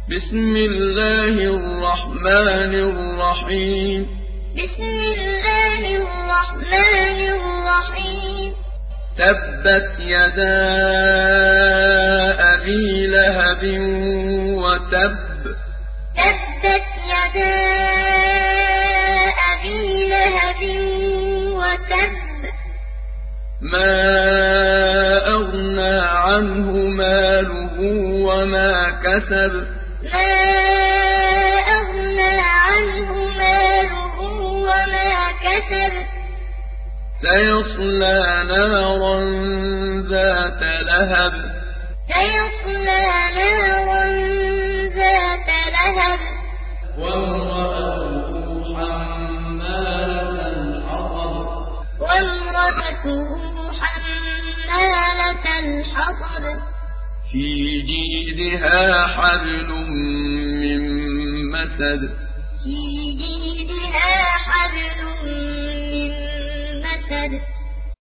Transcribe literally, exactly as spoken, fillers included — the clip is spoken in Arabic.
بسم الله الرحمن الرحيم بسم الله الرحمن الرحيم تبت يدا أبي لهب وتب تبت يدا أبي لهب وتب ما أغنى عنه ماله وما كسب ما أغنى عنه ماله وما كسب سيصلى نارا ذات لهب سيصلى نارا ذات لهب وامرأته حمالة الحطب وامرأته حمالة الحطب في جيدها حبل من مسد في جيدها حبل من مسد